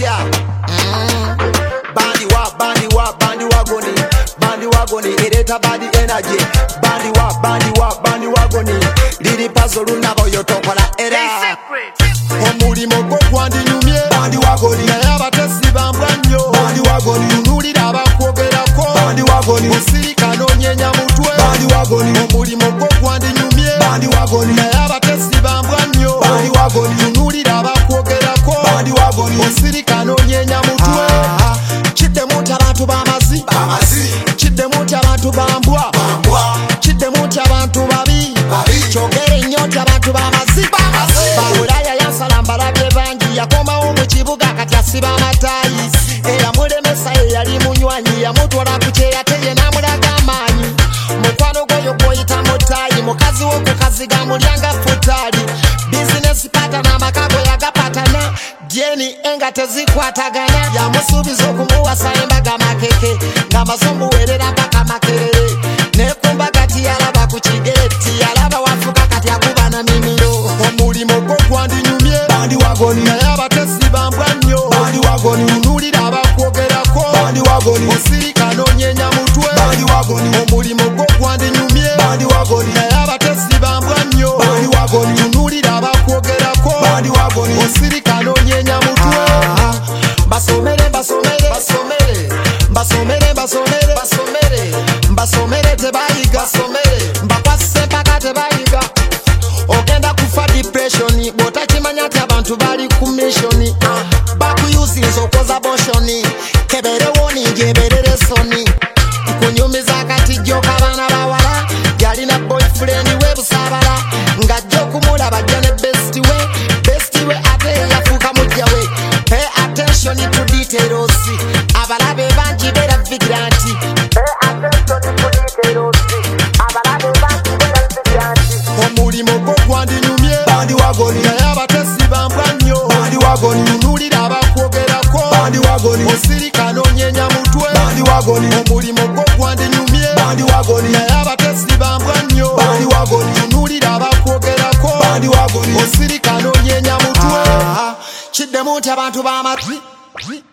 atya bandi wagoni ereta badi energy bandi wagoni liri puzzle lunabo yotokola era omulimo gwo gwandinyumye bandi wagoni naye abatesi bambwa nnyo bandi wagoni unulira abakwogerako bandi wagoni musirika nonyenya mutwe bandi wagoni omulimo gwo gwandinyumye bandi wagoni naye abatesi bambwa nnyo bandi wagoni unulira abakwogerako bandi wagoni musirika nonyenya mutwe kidde muti abantu bamazi kidde muti abantu bambwa kidde muti abantu babi kyogere nnyo nti abantu bamazi bawulaya yansala mbalabye bangi yakomawo mu kibuga kati asiba amatayi eyamulemesa eyali munywanyi yamutwala ku kyeya teye n'amulaga amaanyi mukwano gwoyo gwoyita mutayi mukazi wo ku kaziga mulyanga futali bizinesi patana amakago yagapatana dyeni enga tezikwatagana yamusuubiza okumuwasa embaga makeke ng'amasomuwerera mpaka makerere nekumba gati yalaba ku kigeeti yalaba wafuka kati akuba na mimiro omulimo gwo gwandinyumye bandi wagoni naye abatesi bambwa nnyo bandi wagoni unulira abakwogerako bandi wagoni musirika nonyenya mutwe bandi wagoni omulimo gwo gwandinyumye bandi wagoni naye abatesi bambwa nnyo bandi wagoni unulira abakwogerako bandi wagoni musirika nonyenya mutwe basomere tebayiga mbakwasise mpaka tebayiga ogenda kufa depressioni bw'otakimanya nti abantu bali ku missioni bakuyuzinza okoza boshoni kebere woningi eberere soni kunyumiza akatijjo k'abaana bawala yalina boyfriend we busabala ng'ajja okumulaba jjo ne besti we ate yafuuka mujja we pay attention to details abalabe bangi beera vigilanti omulimo gwo gwandinyumye bandi wagoni naye abatesi bambwa nnyo bandi wagoni unulira abakwogerako bandi wagoni musirika nonyenya mutwe bandi wagoni omulimo gwo gwandinyumye bandi wagoni naye abatesi bambwa nnyo bandi wagoni unulira abakwogerako bandi wagoni musirika nonyenya mutwe kiddemu nti abantu bamazi